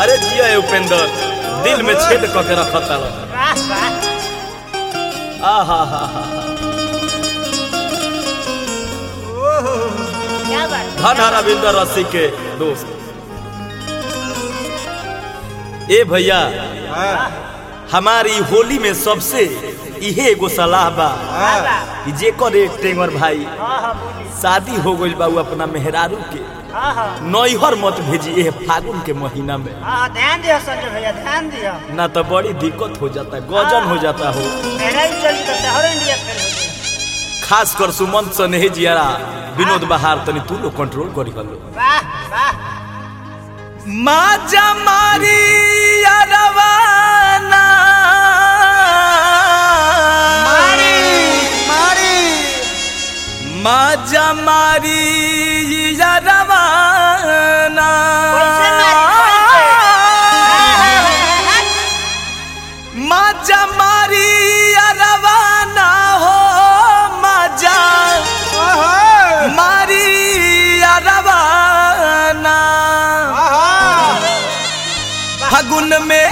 अरे जिया है उपेंद्र दिल में छेद करके रखता आहा हा धन रविंद्र रसी के दोस्त ए भैया हमारी होली में सबसे इहे एगो सलाह बा कि जेकर एक टेंगर भाई शादी हो गइल बा अपना मेहरारू के नैहर मत भेजी ए फागुन के महीना में। ध्यान दिया संजय भैया ध्यान दिया ना तो बड़ी दिक्कत हो जाता गजन हो जाता हो खास कर सुमंत सनेही जियारा विनोद बहार तनी तू लोग कंट्रोल करी हलो माजा मारी अरवाना माजा मारी अरवाना माजा मारी अरवाना हो माजा मारी अरवाना फागुन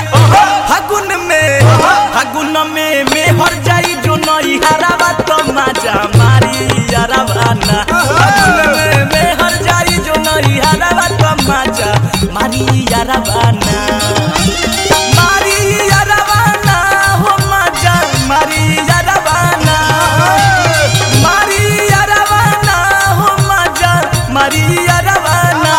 में हर जाई जो नई हरावा तो माजा मारी अरवाना फागुन में हर जाई जो नई हरावा तो माजा मारी अरवाना मारी अरवाना हो माजा मारी अरवाना मारी अरवाना हो माजा मारी अरवाना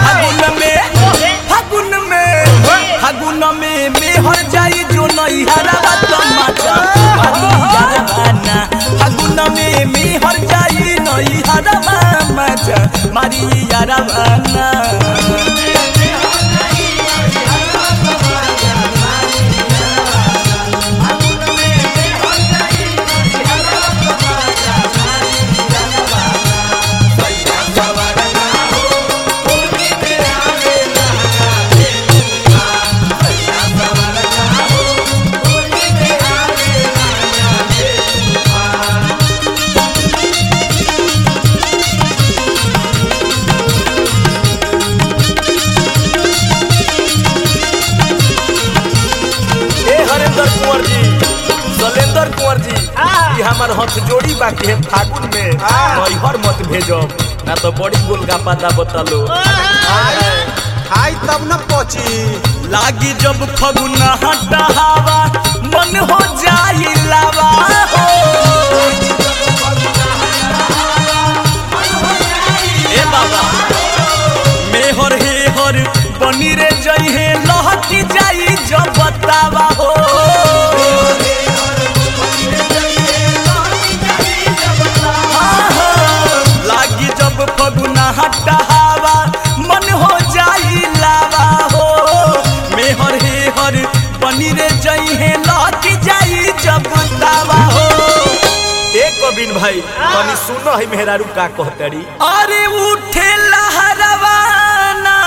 फागुन में हर जाई जो नई हरावा तो माजा मारी अरवाना फागुन में हर जाई नई हरावा माजा मारी अरवाना हमार हाथ जोड़ी बाकी है फागुन में नैहर मत भेजो ना तो बड़ी गोलगप्पा दा बतालो खाई तब न पची लागी जब फगुन हटावा मन हो जाई लावा हो ए बाबा मेहर हे हर बनी रे जई है लहकी जाई जब बतावा हो फगुना हटावा मन हो जाई लावा हो मेहर हे हर बनी रे जई है लौट जाई जब दावा हो एक गोविंद भाई तनी सुनो है मेहरारू का कहतरी अरे उठे लहरवाना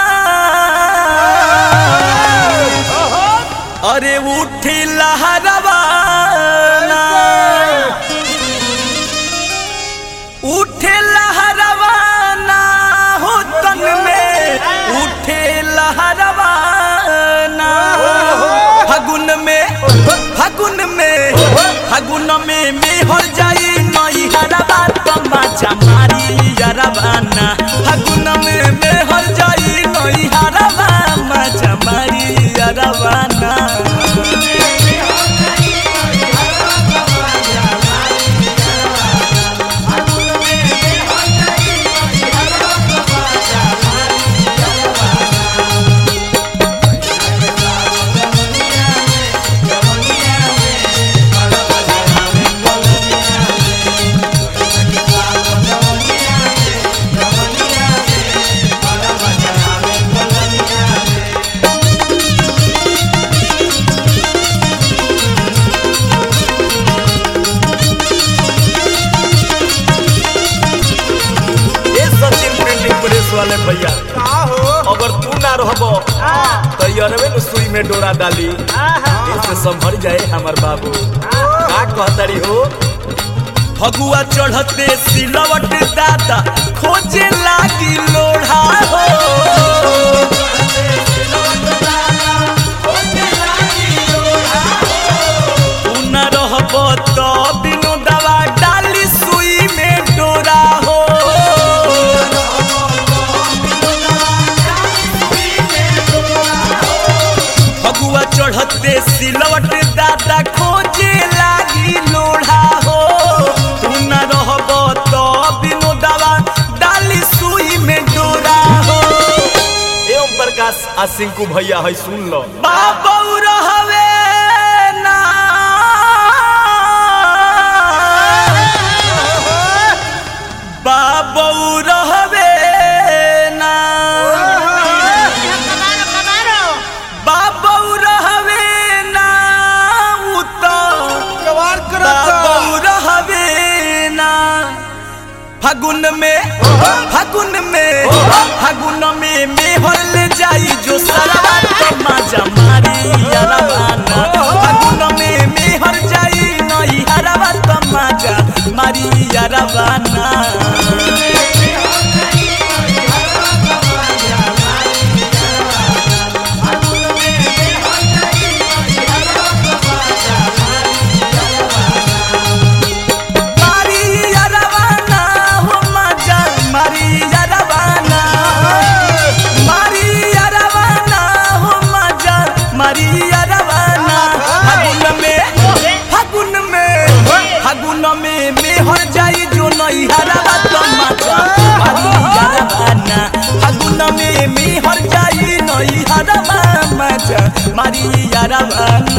अरे उठे लहरवाना उठे लहरवाना हो तन में उठे लहरवाना फागुन में हर जाई नई हरवा तमाचा मारी अरवाना फागुन में हर जाई नई हरवा माचा मारी अरवाना वाले भैया अगर तू ना रहबो तो यरवे न सुई में डोरा डाली ऐसे संभल जाए हमार बाबू का कहतरी हो फगुआ चढ़ते सिलवट दादा खोजे लागी लोढ़ा हो प्रकाश आ सिंकू भैया है सुन लो। बाबू रहवे ना बाबू रहवे ना बाबू रहवे ना बाबू रहवे ना फागुन में मेहर ले जाई जो सरवा तो मजा मारी यारवाना फागुन में मेहर जाई नई हरवा तो मजा मारी यारवाना मेहर जाई जो नई हरवा तो मजा मारी यारवाना फागुन में मेहर जाई नई हरवा मजा मारी यारवाना।